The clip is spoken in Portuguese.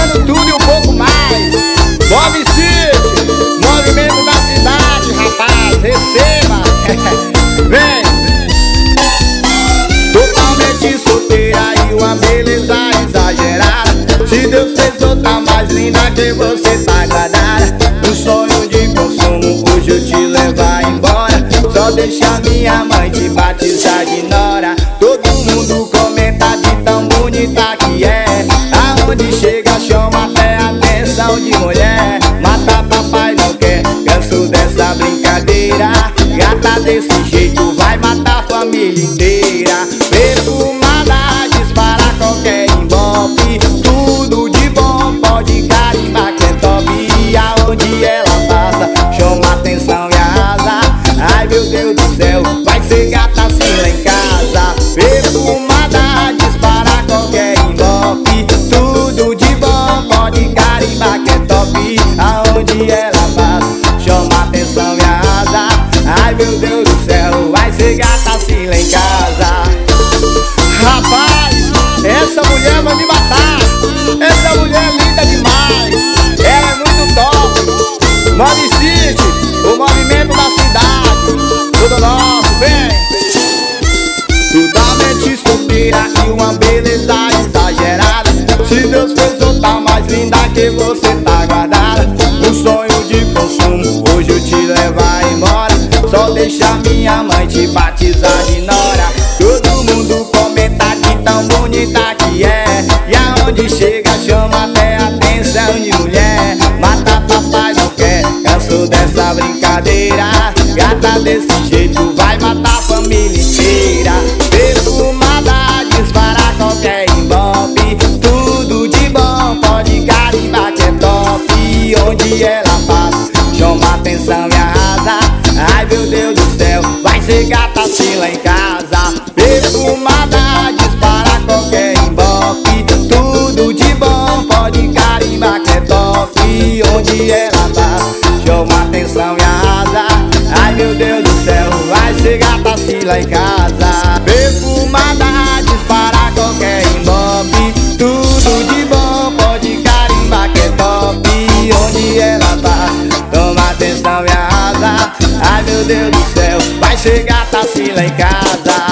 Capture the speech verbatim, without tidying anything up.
trazendo tudo e um pouco mais. Move City, movimento da cidade, rapaz, receba. Vem. Totalmente solteira e uma beleza exagerada. Se Deus fez outra mais linda que você tá guardada. Um sonho de consumo, hoje eu te levar embora. Só deixa minha mãe te batizar de nora. Todo mundo comenta de tão bonita que é. Aonde chega chama até a atenção de mulher. Mata papai não quer, canso dessa brincadeira. Gata desse jeito vai matar a família inteira. Perfumada, dispara qualquer embope. Tudo de bom, pode carimbar que é top. E aonde ela passa, chama atenção e arrasa. Ai meu Deus do céu, vai ser gata assim lá em casa. Perfumada, dispara qualquer embope. Tudo de bom, pode carimbar que é top. Aonde ela passa, chama atenção e arrasa. Ai meu Deus do céu, vai ser gata assim lá em casa. Rapaz, essa mulher vai me matar. Essa mulher é linda demais. Ela é muito top. Move City, o movimento da cidade. Tudo nosso, vem. Totalmente solteira e uma beleza exagerada. Se Deus fez outra mais linda que você tá guardada. Um sonho de consumo, hoje eu te levar embora. Só deixa minha mãe te batizar de nora. Todo mundo comenta de tão bonita que é. E aonde chega chama até a atenção de mulher. Mata papai não quer, canso dessa brincadeira. Gata desse jeito vai matar a família inteira. Perfumada, dispara qualquer embope. Tudo de bom, pode carimbar que é top. E onde ela passa, chama atenção e arrasa. Ai meu Deus do céu, vai ser gata assim lá em casa. Perfumada, dispara qualquer embope. Tudo de bom, pode carimbar que é top. E onde ela passa, chama atenção e arrasa. Ai meu Deus do céu, vai ser gata assim lá em casa. Perfumada, dispara qualquer embope. Tudo de bom, pode carimbar que é top. E onde ela passa, toma atenção e arrasa. Ai meu Deus do céu, vai ser gata assim lá em casa.